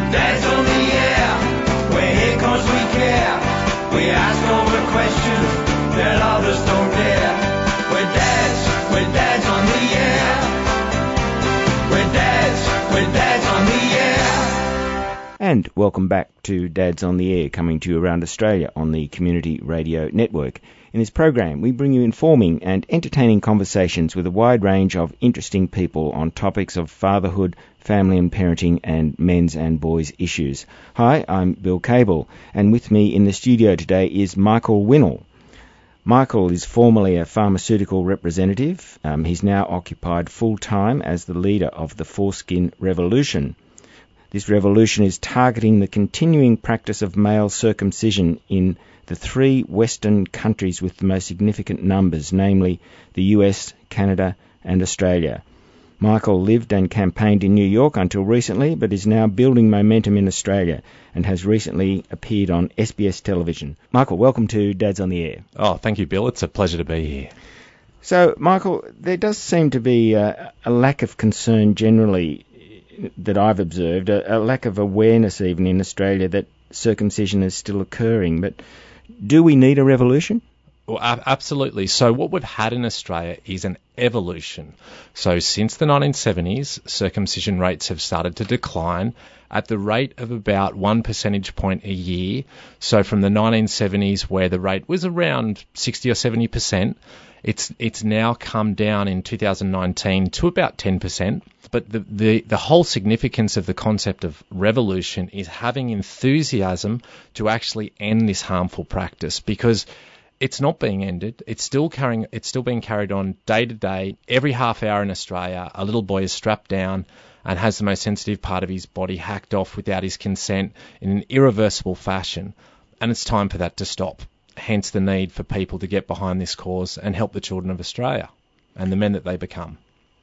Dad's on the air, we're here 'cause we care. We ask all the questions that others don't dare. We're dads on the air. We're dads on the air. And welcome back to Dads on the Air, coming to you around Australia on the Community Radio Network. In this program, we bring you informing and entertaining conversations with a wide range of interesting people on topics of fatherhood, family and parenting, and men's and boys' issues. Hi, I'm Bill Cable, and with me in the studio today is Michael Winnell. Michael is formerly a pharmaceutical representative. He's now occupied full-time as the leader of the Foreskin Revolution. This revolution is targeting the continuing practice of male circumcision in the three Western countries with the most significant numbers, namely the US, Canada and Australia. Michael lived and campaigned in New York until recently, but is now building momentum in Australia and has recently appeared on SBS television. Michael, welcome to Dads on the Air. Oh, thank you, Bill. It's a pleasure to be here. So, Michael, there does seem to be a lack of concern generally that I've observed, a lack of awareness even in Australia that circumcision is still occurring. But do we need a revolution? Well, absolutely. So what we've had in Australia is an evolution. So since the 1970s, circumcision rates have started to decline at the rate of about 1 percentage point a year. So from the 1970s, where the rate was around 60 or 70%, it's now come down in 2019 to about 10%. But the whole significance of the concept of revolution is having enthusiasm to actually end this harmful practice, because it's not being ended. It's still being carried on day to day. Every half hour in Australia, a little boy is strapped down and has the most sensitive part of his body hacked off without his consent in an irreversible fashion. And it's time for that to stop. Hence the need for people to get behind this cause and help the children of Australia and the men that they become.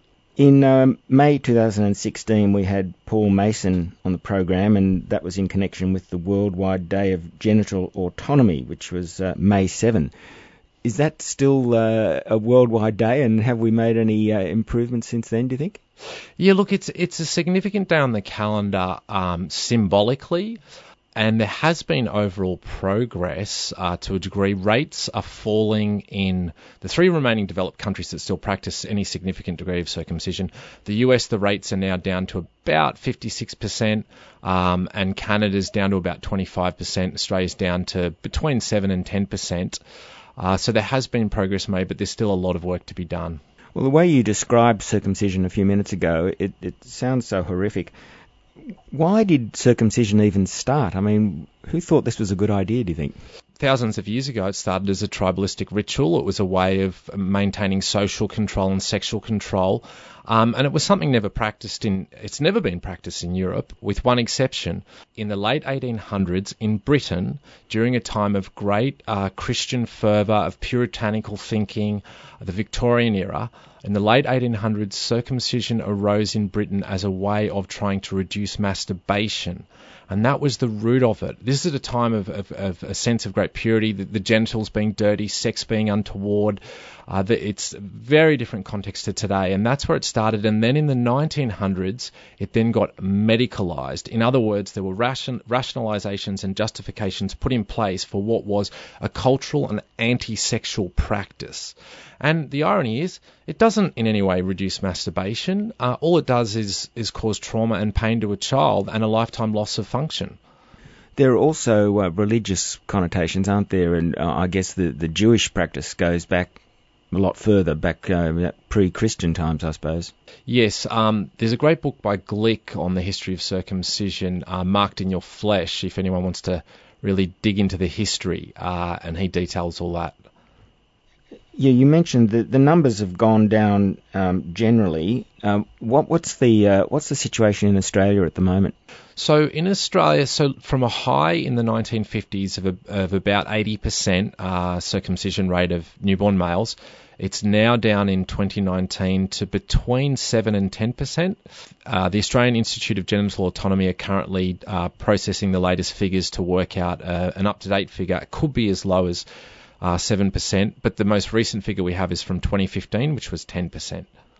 In May 2016, we had Paul Mason on the program, and that was in connection with the Worldwide Day of Genital Autonomy, which was May 7. Is that still a worldwide day, and have we made any improvements since then, do you think? Yeah, look, it's a significant day on the calendar symbolically. And there has been overall progress to a degree. Rates are falling in the three remaining developed countries that still practice any significant degree of circumcision. The US, the rates are now down to about 56%, and Canada's down to about 25%. Australia's down to between 7 and 10%. So there has been progress made, but there's still a lot of work to be done. Well, the way you described circumcision a few minutes ago, it sounds so horrific. Why did circumcision even start? I mean, who thought this was a good idea, do you think? Thousands of years ago, it started as a tribalistic ritual. It was a way of maintaining social control and sexual control. And it was something it's never been practiced in Europe, with one exception. In the late 1800s in Britain, during a time of great Christian fervour, of puritanical thinking, the Victorian era, in the late 1800s, circumcision arose in Britain as a way of trying to reduce masturbation. And that was the root of it. This is at a time of a sense of great purity, the genitals being dirty, sex being untoward. It's a very different context to today, and that's where it started. And then in the 1900s, it then got medicalized. In other words, there were rationalizations and justifications put in place for what was a cultural and anti-sexual practice. And the irony is, it doesn't in any way reduce masturbation. All it does is cause trauma and pain to a child and a lifetime loss of function. There are also religious connotations, aren't there? And I guess the Jewish practice goes back a lot further, back pre-Christian times, I suppose. Yes, there's a great book by Glick on the history of circumcision, Marked in Your Flesh, if anyone wants to really dig into the history, and he details all that. Yeah, you mentioned that the numbers have gone down generally. What's the situation in Australia at the moment? So in Australia, from a high in the 1950s of about 80% circumcision rate of newborn males, it's now down in 2019 to between 7 and 10%. The Australian Institute of Genital Autonomy are currently processing the latest figures to work out an up-to-date figure. It could be as low as 7%, but the most recent figure we have is from 2015, which was 10%.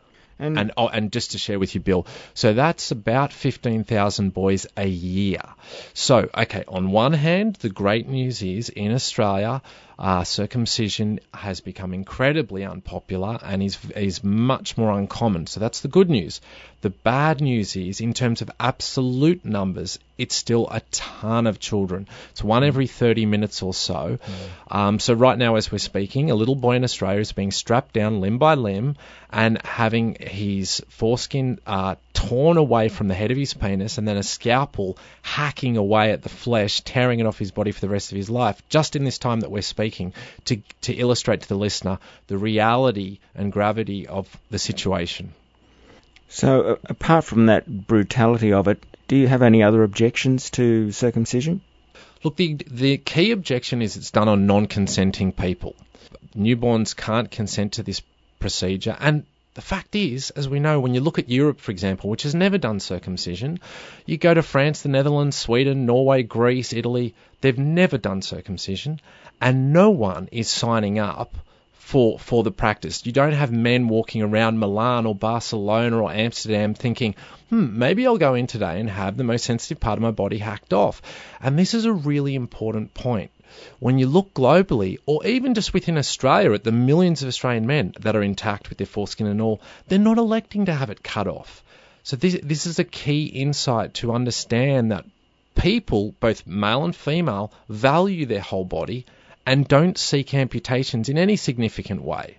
And just to share with you, Bill, so that's about 15,000 boys a year. So, okay, on one hand, the great news is in Australia, circumcision has become incredibly unpopular and is much more uncommon. So that's the good news. The bad news is, in terms of absolute numbers, it's still a ton of children. It's 1 every 30 minutes or so. So right now, as we're speaking, a little boy in Australia is being strapped down limb by limb and having his foreskin torn away from the head of his penis, and then a scalpel hacking away at the flesh, tearing it off his body for the rest of his life, just in this time that we're speaking, to illustrate to the listener the reality and gravity of the situation. So, apart from that brutality of it, do you have any other objections to circumcision? Look, the key objection is it's done on non-consenting people. Newborns can't consent to this procedure, and the fact is, as we know, when you look at Europe, for example, which has never done circumcision, you go to France, the Netherlands, Sweden, Norway, Greece, Italy, they've never done circumcision, and no one is signing up for the practice. You don't have men walking around Milan or Barcelona or Amsterdam thinking, maybe I'll go in today and have the most sensitive part of my body hacked off. And this is a really important point. When you look globally, or even just within Australia at the millions of Australian men that are intact with their foreskin and all, they're not electing to have it cut off. So this is a key insight to understand that people, both male and female, value their whole body and don't seek amputations in any significant way.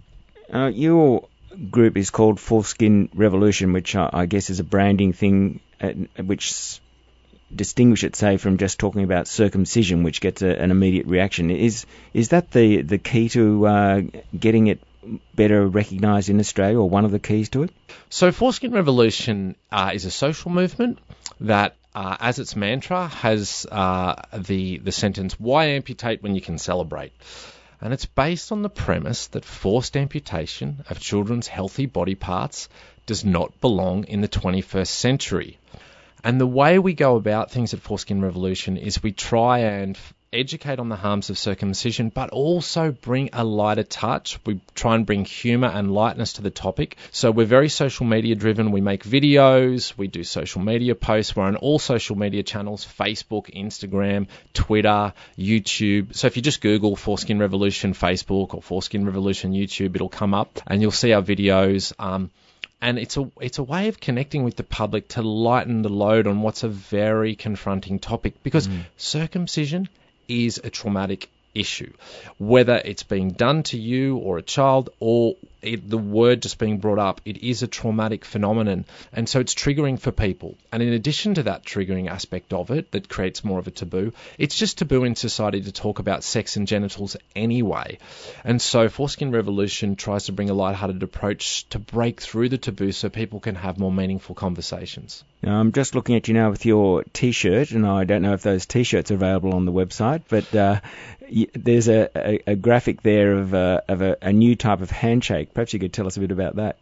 Your group is called Foreskin Revolution, which I guess is a branding thing which distinguish it, say, from just talking about circumcision, which gets an immediate reaction. Is that the key to getting it better recognised in Australia, or one of the keys to it? So Foreskin Revolution is a social movement that, as its mantra, has the sentence, "Why amputate when you can celebrate?" And it's based on the premise that forced amputation of children's healthy body parts does not belong in the 21st century. And the way we go about things at Foreskin Revolution is we try and educate on the harms of circumcision, but also bring a lighter touch. We try and bring humour and lightness to the topic. So we're very social media driven. We make videos, we do social media posts. We're on all social media channels: Facebook, Instagram, Twitter, YouTube. So if you just Google Foreskin Revolution Facebook or Foreskin Revolution YouTube, it'll come up and you'll see our videos. And it's a way of connecting with the public to lighten the load on what's a very confronting topic, because circumcision is a traumatic issue. Whether it's being done to you or a child, or the word just being brought up, it is a traumatic phenomenon. And so it's triggering for people. And in addition to that triggering aspect of it that creates more of a taboo, it's just taboo in society to talk about sex and genitals anyway. And so Foreskin Revolution tries to bring a lighthearted approach to break through the taboo so people can have more meaningful conversations. Now, I'm just looking at you now with your T-shirt, and I don't know if those T-shirts are available on the website, but there's a graphic there of a new type of handshake. Perhaps you could tell us a bit about that.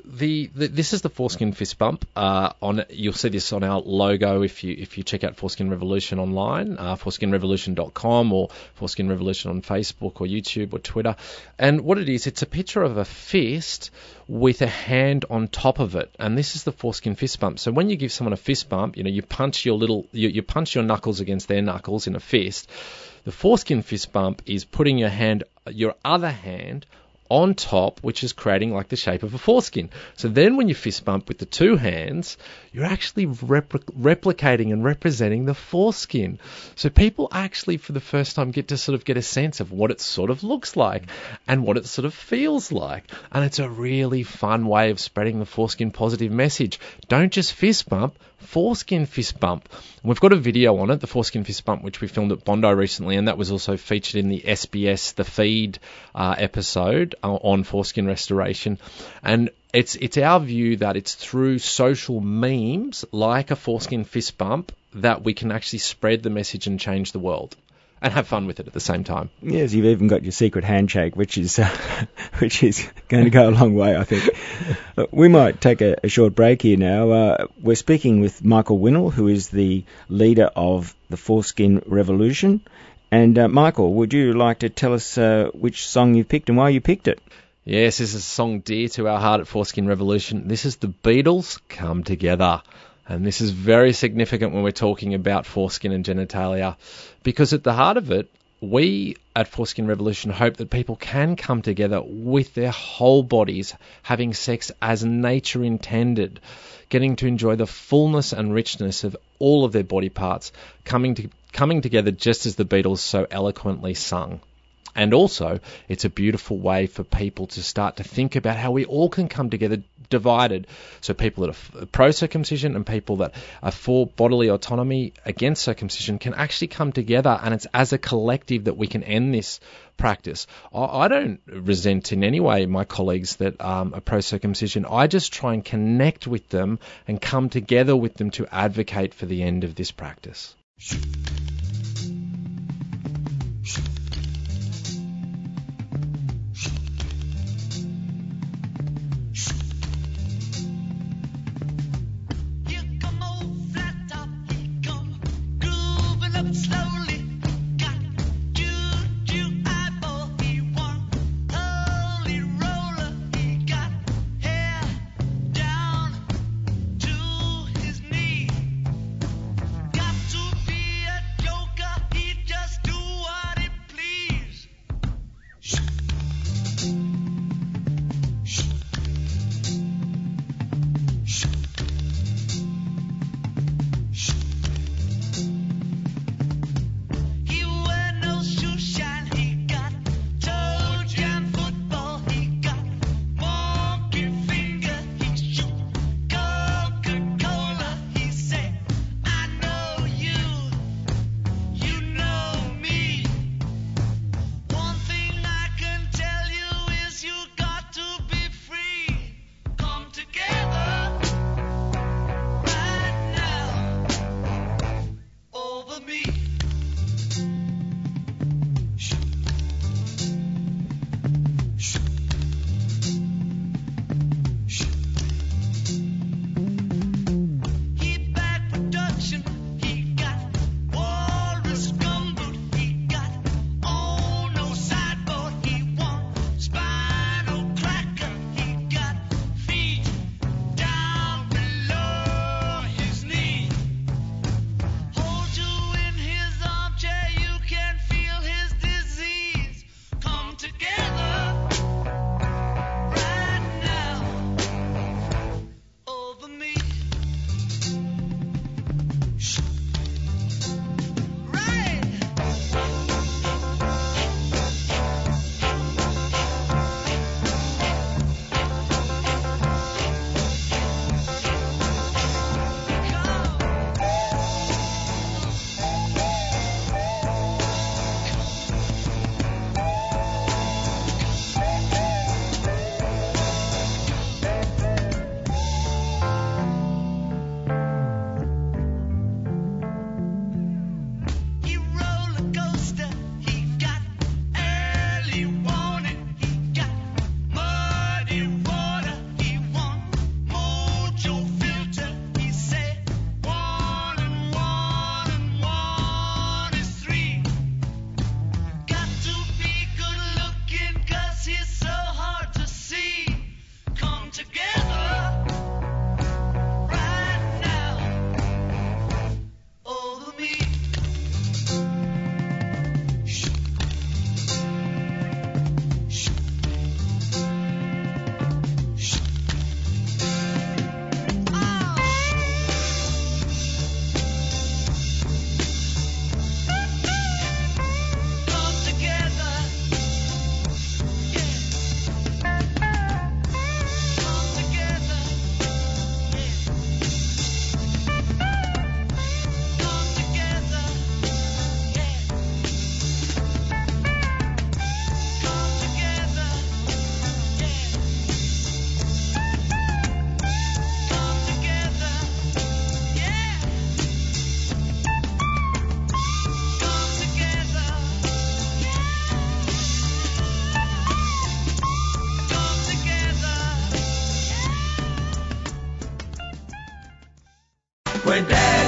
This is the Foreskin Fist Bump. You'll see this on our logo if you check out Foreskin Revolution online, foreskinrevolution.com, or Foreskin Revolution on Facebook or YouTube or Twitter. And what it is, it's a picture of a fist with a hand on top of it, and this is the Foreskin Fist Bump. So when you give someone a fist bump, you punch you punch your knuckles against their knuckles in a fist. The Foreskin Fist Bump is putting your other hand on top, which is creating like the shape of a foreskin. So then when you fist bump with the two hands, you're actually replicating and representing the foreskin. So people actually for the first time get to sort of get a sense of what it sort of looks like and what it sort of feels like. And it's a really fun way of spreading the foreskin positive message. Don't just fist bump, foreskin fist bump. And we've got a video on it, the Foreskin Fist Bump, which we filmed at Bondi recently, and that was also featured in the SBS The Feed episode on foreskin restoration. And it's our view that it's through social memes like a foreskin fist bump that we can actually spread the message and change the world. And have fun with it at the same time. Yes, you've even got your secret handshake, which is going to go a long way, I think. We might take a short break here now. We're speaking with Michael Winnell, who is the leader of the Foreskin Revolution. And Michael, would you like to tell us which song you picked and why you picked it? Yes, this is a song dear to our heart at Foreskin Revolution. This is the Beatles Come Together. And this is very significant when we're talking about foreskin and genitalia, because at the heart of it, we at Foreskin Revolution hope that people can come together with their whole bodies, having sex as nature intended, getting to enjoy the fullness and richness of all of their body parts, coming together just as the Beatles so eloquently sung. And also, it's a beautiful way for people to start to think about how we all can come together divided. So people that are pro-circumcision and people that are for bodily autonomy against circumcision can actually come together, and it's as a collective that we can end this practice. I don't resent in any way my colleagues that are pro-circumcision. I just try and connect with them and come together with them to advocate for the end of this practice. We're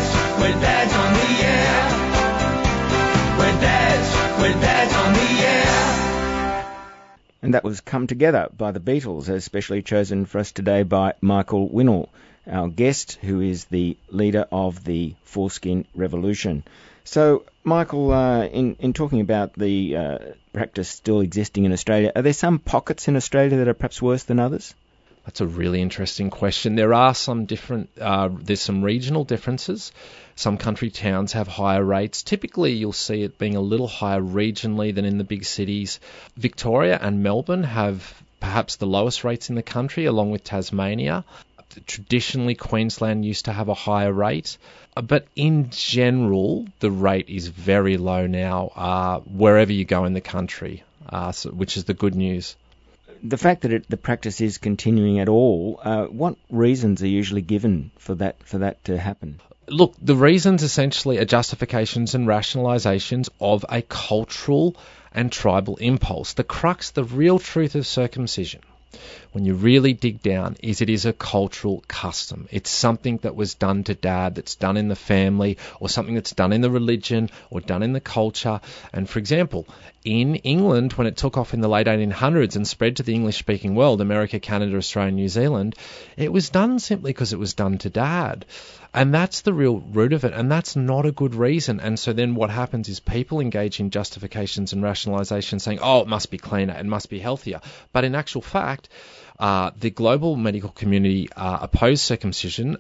dads on the air. We're dads on the air. And that was Come Together by the Beatles, as specially chosen for us today by Michael Winnell, our guest, who is the leader of the Foreskin Revolution. So, Michael, in talking about the practice still existing in Australia, are there some pockets in Australia that are perhaps worse than others? That's a really interesting question. There are some there's some regional differences. Some country towns have higher rates. Typically, you'll see it being a little higher regionally than in the big cities. Victoria and Melbourne have perhaps the lowest rates in the country, along with Tasmania. Traditionally, Queensland used to have a higher rate. But in general, the rate is very low now, wherever you go in the country, which is the good news. The fact that the practice is continuing at all, what reasons are usually given for that to happen? Look, the reasons essentially are justifications and rationalisations of a cultural and tribal impulse. The crux, the real truth of circumcision, when you really dig down, is it is a cultural custom. It's something that was done to dad, that's done in the family, or something that's done in the religion, or done in the culture. And for example, in England, when it took off in the late 1800s and spread to the English-speaking world, America, Canada, Australia, New Zealand, it was done simply because it was done to dad. And that's the real root of it, and that's not a good reason. And so then what happens is people engage in justifications and rationalizations saying, oh, it must be cleaner, it must be healthier. But in actual fact, the global medical community oppose circumcision.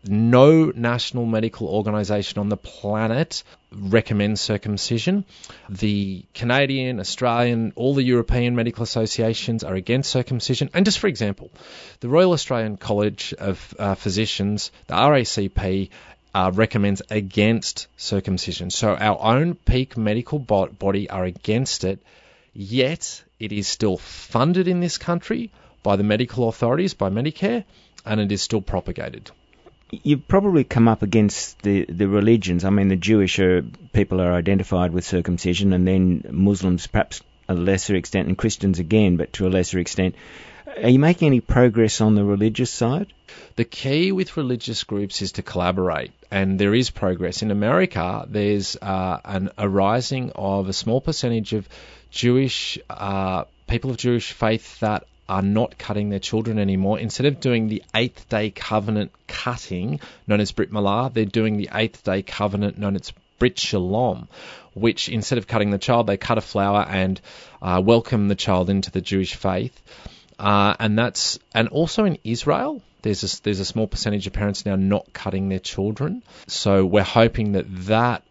No national medical organisation on the planet recommends circumcision. The Canadian, Australian, all the European medical associations are against circumcision. And just for example, the Royal Australian College of Physicians, the RACP, recommends against circumcision. So our own peak medical body are against it, yet it is still funded in this country by the medical authorities, by Medicare, and it is still propagated. You've probably come up against the religions. I mean, the Jewish people are identified with circumcision, and then Muslims perhaps a lesser extent, and Christians again, but to a lesser extent. Are you making any progress on the religious side? The key with religious groups is to collaborate, and there is progress. In America, there's a rising of a small percentage of Jewish people of Jewish faith that are not cutting their children anymore. Instead of doing the 8th day covenant cutting, known as Brit Milah, they're doing the 8th day covenant known as Brit Shalom, which instead of cutting the child, they cut a flower and welcome the child into the Jewish faith. And also in Israel, there's a small percentage of parents now not cutting their children. So we're hoping that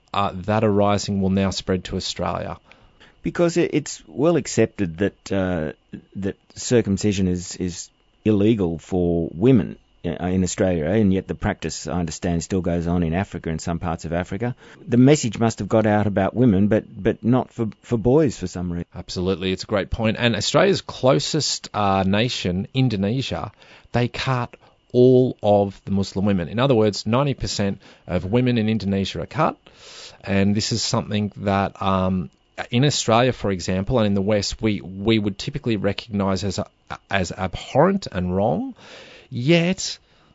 arising will now spread to Australia. Because it's well accepted that circumcision is illegal for women in Australia, and yet the practice, I understand, still goes on in Africa, in some parts of Africa. The message must have got out about women, but not for boys for some reason. Absolutely, it's a great point. And Australia's closest nation, Indonesia, they cut all of the Muslim women. In other words, 90% of women in Indonesia are cut, and this is something that in Australia, for example, and in the West, we would typically recognise as abhorrent and wrong. Yet,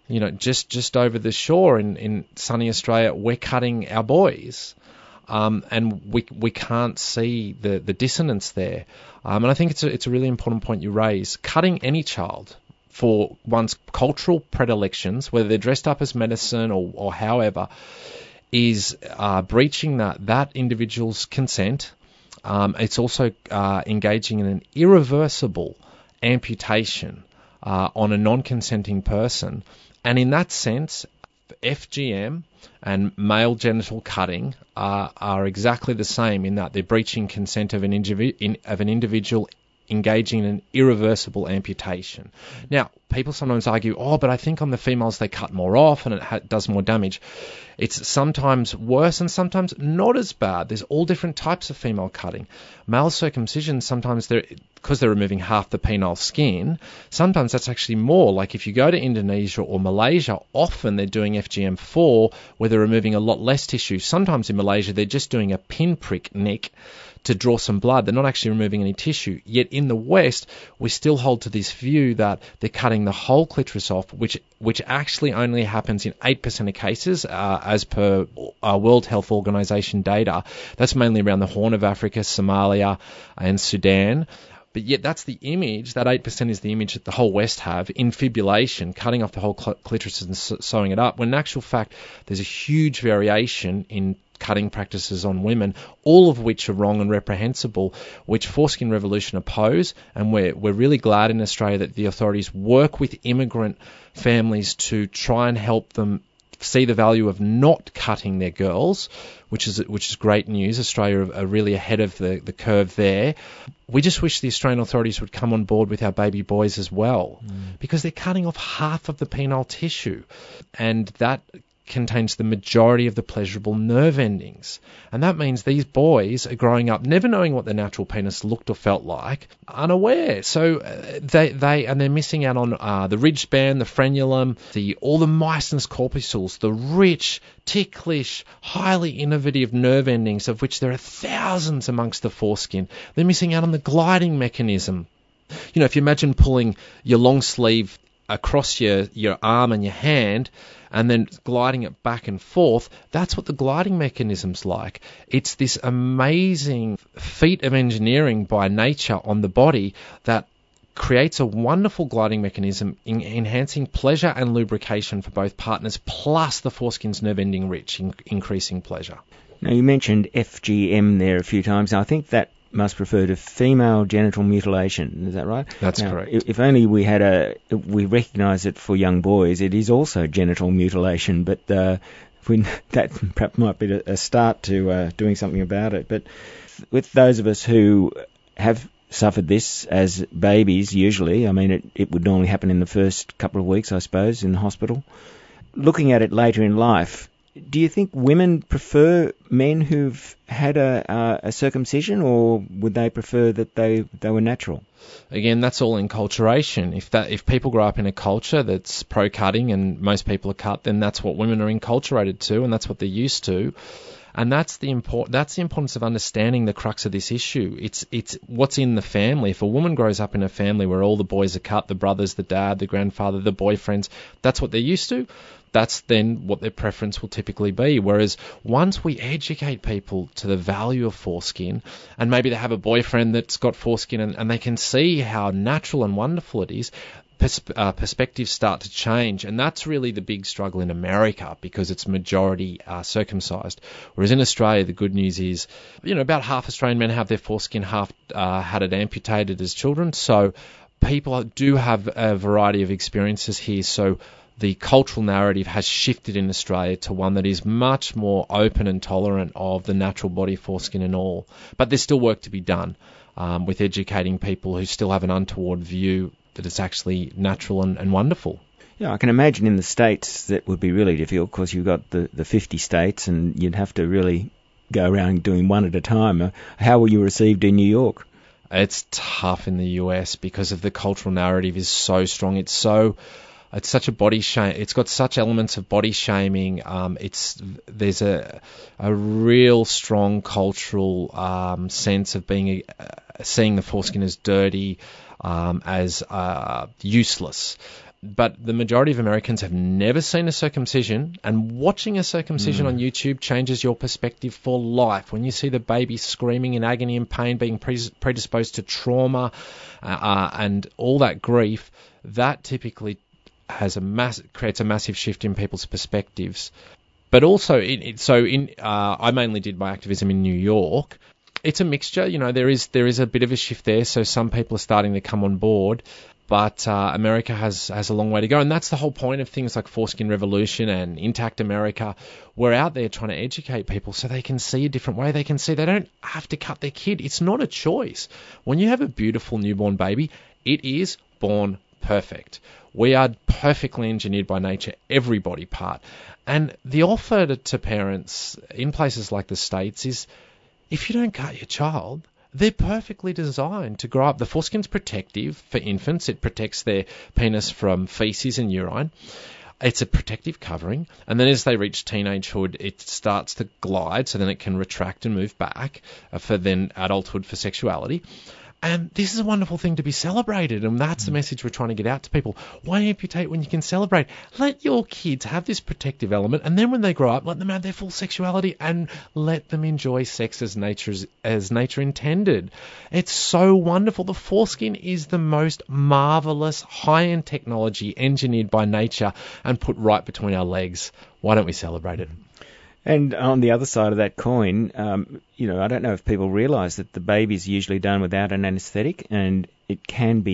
just over the shore in sunny Australia, we're cutting our boys, and we can't see the dissonance there. And I think it's a really important point you raise. Cutting any child for one's cultural predilections, whether they're dressed up as medicine or however, is breaching that individual's consent. It's also engaging in an irreversible amputation on a non-consenting person. And in that sense, FGM and male genital cutting are exactly the same in that they're breaching consent of an individual engaging in an irreversible amputation. Now, people sometimes argue, but I think on the females they cut more off and it does more damage. It's sometimes worse and sometimes not as bad. There's all different types of female cutting. Male circumcision, sometimes because they're removing half the penile skin, sometimes that's actually more. Like if you go to Indonesia or Malaysia, often they're doing FGM4 where they're removing a lot less tissue. Sometimes in Malaysia they're just doing a pinprick nick to draw some blood. They're not actually removing any tissue. Yet in the West, we still hold to this view that they're cutting the whole clitoris off, which actually only happens in 8% of cases, as per World Health Organization data. That's mainly around the Horn of Africa, Somalia, and Sudan. But yet that's the image, that 8% is the image that the whole West have, infibulation, cutting off the whole clitoris and sewing it up, when in actual fact there's a huge variation in cutting practices on women, all of which are wrong and reprehensible, which Foreskin Revolution oppose. And we're really glad in Australia that the authorities work with immigrant families to try and help them see the value of not cutting their girls, which is great news. Australia are really ahead of the curve there. We just wish the Australian authorities would come on board with our baby boys as well, because they're cutting off half of the penile tissue, and that contains the majority of the pleasurable nerve endings. And that means these boys are growing up never knowing what their natural penis looked or felt like, unaware. So they're missing out on the ridge band, the frenulum, all the mycinous corpuscles, the rich, ticklish, highly innovative nerve endings, of which there are thousands amongst the foreskin. They're missing out on the gliding mechanism. You know, if you imagine pulling your long sleeve across your arm and your hand, and then gliding it back and forth, that's what the gliding mechanism's like. It's this amazing feat of engineering by nature on the body that creates a wonderful gliding mechanism in enhancing pleasure and lubrication for both partners, plus the foreskin's nerve ending rich, increasing pleasure. Now, you mentioned FGM there a few times. Now, I think that must refer to female genital mutilation. Is that right? That's correct. If only we we recognise it for young boys, it is also genital mutilation, but that perhaps might be a start to doing something about it. But with those of us who have suffered this as babies, usually, I mean, it would normally happen in the first couple of weeks, I suppose, in hospital. Looking at it later in life, do you think women prefer men who've had a circumcision, or would they prefer that they were natural? Again, that's all enculturation. If people grow up in a culture that's pro-cutting and most people are cut, then that's what women are enculturated to, and that's what they're used to. And that's the importance of understanding the crux of this issue. It's what's in the family. If a woman grows up in a family where all the boys are cut, the brothers, the dad, the grandfather, the boyfriends, that's what they're used to, that's then what their preference will typically be. Whereas once we educate people to the value of foreskin, and maybe they have a boyfriend that's got foreskin and they can see how natural and wonderful it is, perspectives start to change. And that's really the big struggle in America, because it's majority circumcised. Whereas in Australia, the good news is, about half Australian men have their foreskin, half had it amputated as children. So people do have a variety of experiences here. So the cultural narrative has shifted in Australia to one that is much more open and tolerant of the natural body, foreskin and all. But there's still work to be done with educating people who still have an untoward view that it's actually natural and wonderful. Yeah, I can imagine in the States that would be really difficult, because you've got the 50 states and you'd have to really go around doing one at a time. How were you received in New York? It's tough in the US because of the cultural narrative is so strong. It's such a body shame. It's got such elements of body shaming. There's a real strong cultural sense of seeing the foreskin as dirty, as useless. But the majority of Americans have never seen a circumcision, and watching a circumcision on YouTube changes your perspective for life. When you see the baby screaming in agony and pain, being predisposed to trauma and all that grief, that typically creates a massive shift in people's perspectives. But also, I mainly did my activism in New York. It's a mixture, there is a bit of a shift there, so some people are starting to come on board, but America has a long way to go, and that's the whole point of things like Foreskin Revolution and Intact America. We're out there trying to educate people so they can see a different way. They can see they don't have to cut their kid. It's not a choice. When you have a beautiful newborn baby, it is born perfect. We are perfectly engineered by nature, every body part. And the offer to parents in places like the States is, if you don't cut your child, they're perfectly designed to grow up. The foreskin's protective for infants. It protects their penis from feces and urine. It's a protective covering. And then as they reach teenagehood, it starts to glide, so then it can retract and move back for then adulthood for sexuality. And this is a wonderful thing to be celebrated, and that's the message we're trying to get out to people. Why amputate when you can celebrate? Let your kids have this protective element, and then when they grow up, let them have their full sexuality and let them enjoy sex as nature intended. It's so wonderful. The foreskin is the most marvelous high-end technology engineered by nature and put right between our legs. Why don't we celebrate it? And on the other side of that coin, I don't know if people realise that the baby's usually done without an anaesthetic, and it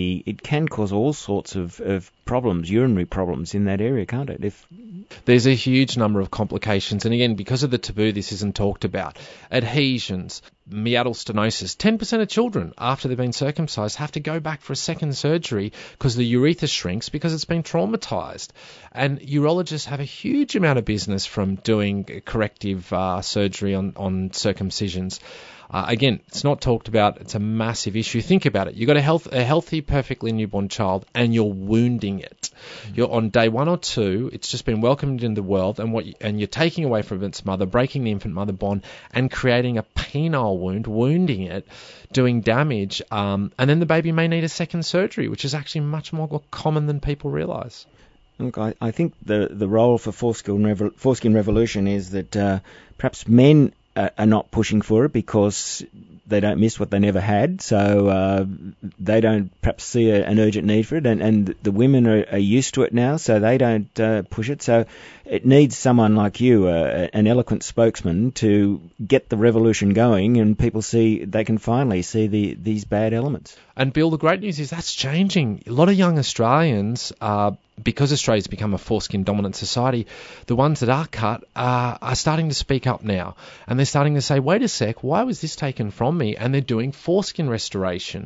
can cause all sorts of problems, urinary problems in that area, can't it? There's a huge number of complications, and again, because of the taboo, this isn't talked about. Adhesions, meatal stenosis. 10% of children, after they've been circumcised, have to go back for a second surgery because the urethra shrinks because it's been traumatised. And urologists have a huge amount of business from doing corrective surgery on circumcisions. Again, it's not talked about. It's a massive issue. Think about it. You've got a healthy, perfectly newborn child, and you're wounding it. You're on day 1 or 2. It's just been welcomed into the world, and you're taking away from its mother, breaking the infant-mother bond, and creating a penile wound, wounding it, doing damage. And then the baby may need a second surgery, which is actually much more common than people realise. Look, I think the role for foreskin revolution is that perhaps men are not pushing for it because they don't miss what they never had, so they don't perhaps see an urgent need for it, and the women are used to it now, so they don't push it. So it needs someone like you, an eloquent spokesman, to get the revolution going, and people they can finally see these bad elements. And Bill, the great news is that's changing. A lot of young Australians, because Australia's become a foreskin-dominant society, the ones that are cut are starting to speak up now. And they're starting to say, wait a sec, why was this taken from me? And they're doing foreskin restoration.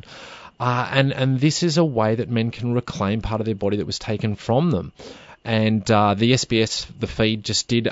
And this is a way that men can reclaim part of their body that was taken from them. And the SBS, the feed, just did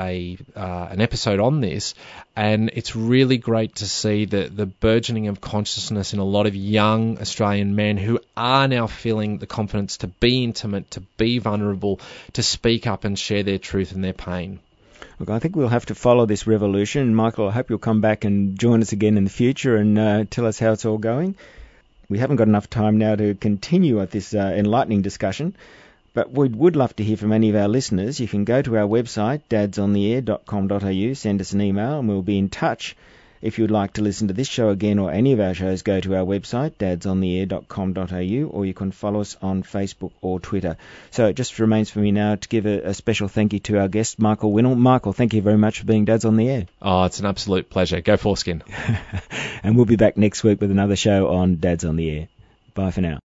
an episode on this, and it's really great to see the burgeoning of consciousness in a lot of young Australian men who are now feeling the confidence to be intimate, to be vulnerable, to speak up and share their truth and their pain. Look, I think we'll have to follow this revolution. Michael, I hope you'll come back and join us again in the future and tell us how it's all going. We haven't got enough time now to continue at this enlightening discussion, but we would love to hear from any of our listeners. You can go to our website, dadsontheair.com.au, send us an email, and we'll be in touch. If you'd like to listen to this show again or any of our shows, go to our website, dadsontheair.com.au, or you can follow us on Facebook or Twitter. So it just remains for me now to give a special thank you to our guest, Michael Winnell. Michael, thank you very much for being Dads on the Air. Oh, it's an absolute pleasure. Go foreskin. And we'll be back next week with another show on Dads on the Air. Bye for now.